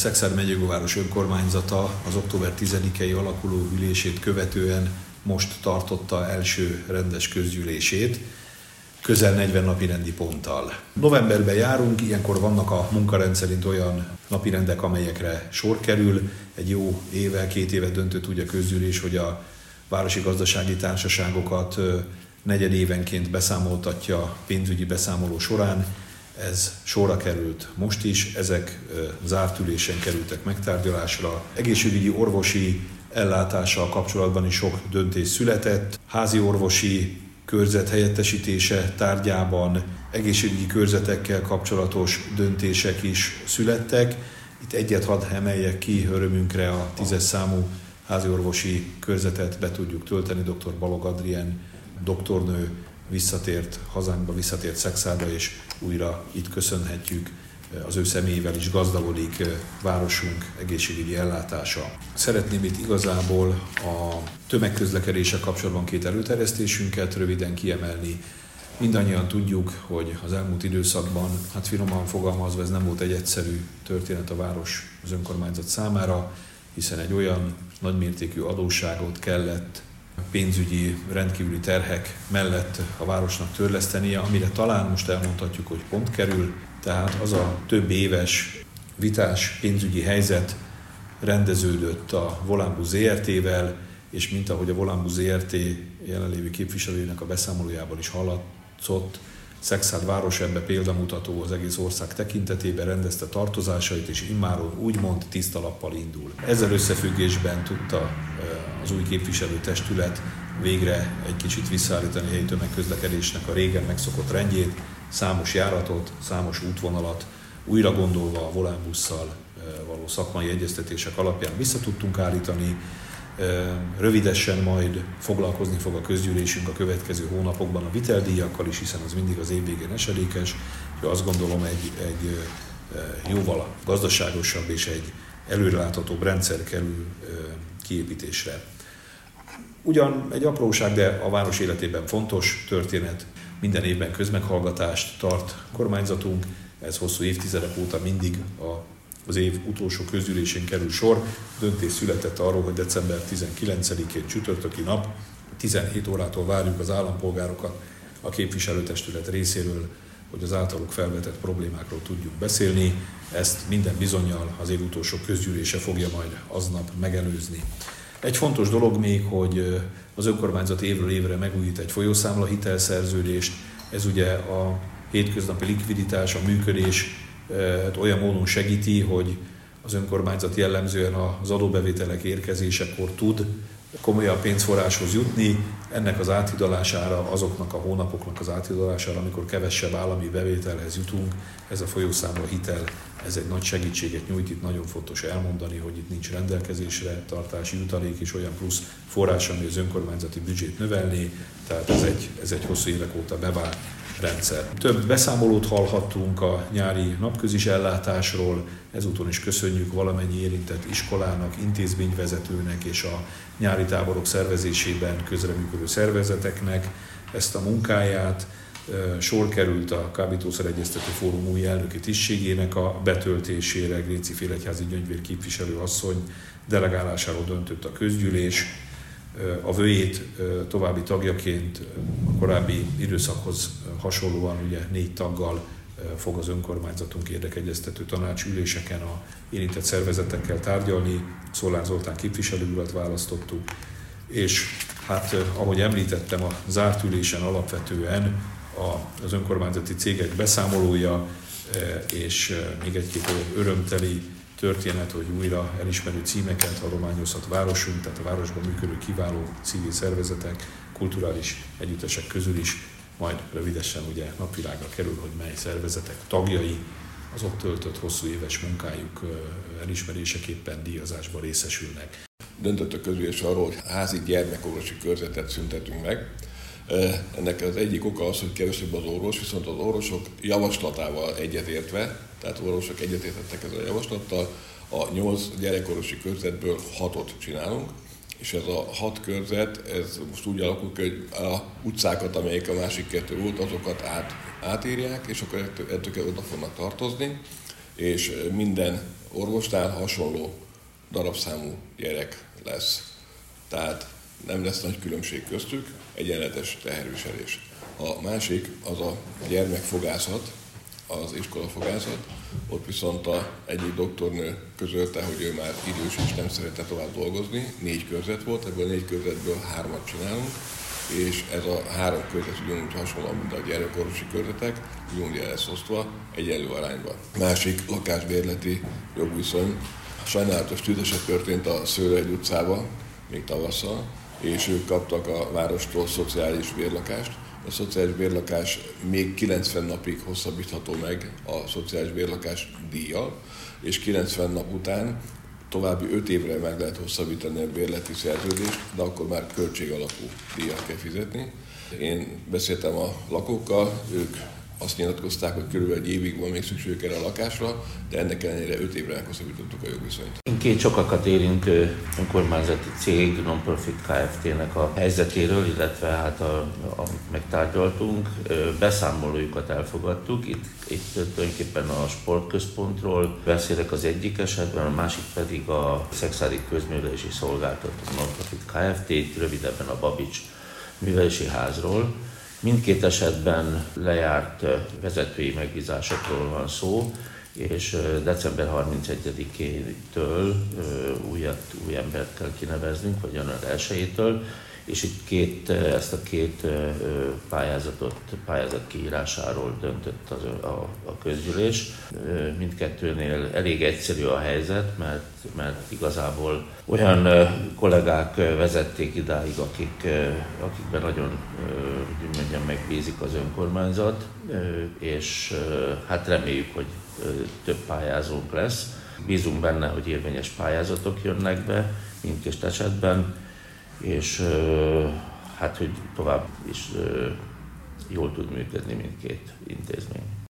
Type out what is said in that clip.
Szekszárd megyéváros önkormányzata az október 10-i alakuló ülését követően most tartotta első rendes közgyűlését, közel 40 napirendi ponttal. Novemberben járunk, ilyenkor vannak a munkarend szerint olyan napirendek, amelyekre sor kerül. Egy jó évvel, 2 évet döntött úgy a közgyűlés, hogy a városi gazdasági társaságokat negyedévenként beszámoltatja pénzügyi beszámoló során. Ez sorra került most is, ezek zárt ülésen kerültek megtárgyalásra. Egészségügyi orvosi ellátással kapcsolatban is sok döntés született. Házi orvosi körzet helyettesítése tárgyában egészségügyi körzetekkel kapcsolatos döntések is születtek. Itt egyet hadd emeljek ki örömünkre, a 10-es számú háziorvosi körzetet be tudjuk tölteni. Dr. Balog Adrien doktornő visszatért hazánkba, visszatért Szekszárdra, és újra itt köszönhetjük, az ő személyével is gazdagodik városunk egészségügyi ellátása. Szeretném itt igazából a tömegközlekedéssel kapcsolatban 2 előterjesztésünket röviden kiemelni. Mindannyian tudjuk, hogy az elmúlt időszakban, finoman fogalmazva, ez nem volt egy egyszerű történet a város, az önkormányzat számára, hiszen egy olyan nagymértékű adósságot kellett pénzügyi rendkívüli terhek mellett a városnak törlesztenie, amire talán most elmondhatjuk, hogy pont kerül. Tehát az a több éves vitás pénzügyi helyzet rendeződött a Volánbusz ZRT-vel, és mint ahogy a Volánbusz ZRT jelenlévő képviselőjének a beszámolójában is hallatszott, Szekszárd város ebbe példamutató az egész ország tekintetében, rendezte tartozásait, és immáron úgymond tiszta lappal indul. Ezzel összefüggésben tudta az új képviselőtestület végre egy kicsit visszaállítani a helyi tömegközlekedésnek a régen megszokott rendjét, számos járatot, számos útvonalat újra gondolva a Volánbusszal való szakmai egyeztetések alapján vissza tudtunk állítani. Rövidesen majd foglalkozni fog a közgyűlésünk a következő hónapokban a viteldíjakkal is, hiszen az mindig az év végén esedékes, és azt gondolom egy jóval gazdaságosabb és egy előreláthatóbb rendszer kerül kiépítésre. Ugyan egy apróság, de a város életében fontos történet. Minden évben közmeghallgatást tart kormányzatunk, ez hosszú évtizedek óta mindig az év utolsó közgyűlésén kerül sor. Döntés született arról, hogy december 19-én csütörtöki nap 17 órától várjuk az állampolgárokat a képviselőtestület részéről, hogy az általuk felvetett problémákról tudjuk beszélni. Ezt minden bizonnyal az év utolsó közgyűlése fogja majd aznap megelőzni. Egy fontos dolog még, hogy az önkormányzat évről évre megújít egy folyószámla hitelszerződést. Ez ugye a hétköznapi likviditás, a működés olyan módon segíti, hogy az önkormányzat jellemzően az adóbevételek érkezésekor tud komolyabb pénzforráshoz jutni. Ennek az áthidalására, azoknak a hónapoknak az áthidalására, amikor kevesebb állami bevételhez jutunk, ez a folyószámla hitel, ez egy nagy segítséget nyújt. Itt nagyon fontos elmondani, hogy itt nincs rendelkezésre tartási jutalék és olyan plusz forrás, ami az önkormányzati büdzsét növelné, tehát ez egy hosszú évek óta bevált rendszer. Több beszámolót hallhattunk a nyári napközis ellátásról, ezúton is köszönjük valamennyi érintett iskolának, intézményvezetőnek és a nyári táborok szervezésében közreműködő szervezeteknek ezt a munkáját. Sor került a Kábítószer Egyeztető Fórum új elnöki tisztségének a betöltésére, Gréci Félegyházi Gyöngyvér képviselő asszony delegálásáról döntött a közgyűlés. A VÖÉT további tagjaként a korábbi időszakhoz hasonlóan ugye 4 taggal fog az önkormányzatunk érdekegyeztető tanácsüléseken a érintett szervezetekkel tárgyalni. Szolár Zoltán képviselőurat választottuk, és ahogy említettem, a zárt ülésen alapvetően az önkormányzati cégek beszámolója, és még egy-két örömteli történet, hogy újra elismerő címeket adományozhat városunk, tehát a városban működő kiváló civil szervezetek, kulturális együttesek közül is, majd rövidesen ugye napvilágra kerül, hogy mely szervezetek tagjai az ott töltött hosszú éves munkájuk elismeréseképpen díjazásba részesülnek. Döntött a közgyűlés arról, hogy házi gyermekorvosi körzetet szüntetünk meg. Ennek az egyik oka az, hogy kevesebb az orvos, viszont az orvosok javaslatával egyetértve, tehát az orvosok egyetértettek ezzel a javaslattal, a 8 gyerekorvosi körzetből 6-ot csinálunk, és ez a 6 körzet, ez most úgy alakul, hogy a utcákat, amelyek a másik 2 volt, azokat átírják, és akkor ettől oda fognak tartozni, és minden orvosnál hasonló darabszámú gyerek lesz. Tehát nem lesz nagy különbség köztük, egyenletes teherviselés. A másik az a gyermekfogászat, az iskolafogászat. Ott viszont egyik doktornő közölte, hogy ő már idős és nem szeretne tovább dolgozni. 4 körzet volt, ebből 4 körzetből 3-at csinálunk, és ez a 3 körzet ugyanúgy hasonló, mint a gyerekorvosi körzetek, ugyanúgy el lesz osztva egyenlő arányban. Másik lakásbérleti jogviszony. Sajnálatos tűzeset történt a Szőlőhegy utcába, még tavasszal, és ők kaptak a várostól szociális bérlakást. A szociális bérlakás még 90 napig hosszabbítható meg a szociális bérlakás díjjal, és 90 nap után további 5 évre meg lehet hosszabbítani a bérleti szerződést, de akkor már költségalapú díjat kell fizetni. Én beszéltem a lakókkal, ők azt nyilatkozták, hogy körülbelül 1 évig van még szükségük erre a lakásra, de ennek ellenére 5 évre meghosszabbítottuk a jogviszonyt. Két sokakat érintő önkormányzati cég, Non-Profit Kft-nek a helyzetéről, illetve hát amit megtárgyaltunk, beszámolójukat elfogadtuk. Itt tulajdonképpen a sportközpontról beszélek az egyik esetben, a másik pedig a Szexádi Közművelési Szolgáltató Non-Profit Kft, rövidebben a Babics Művelési Házról. Mindkét esetben lejárt vezetői megbízásokról van szó, és december 31-től új embert kell kineveznünk, vagy január 1-től, és itt ezt a két pályázat kiírásáról döntött a közgyűlés. Mindkettőnél elég egyszerű a helyzet, mert igazából olyan kollégák vezették idáig, akikben nagyon megbízik az önkormányzat, és hát reméljük, hogy több pályázónk lesz. Bízunk benne, hogy érvényes pályázatok jönnek be mindkét esetben, és hát, hogy tovább is jól tud működni mindkét intézmény.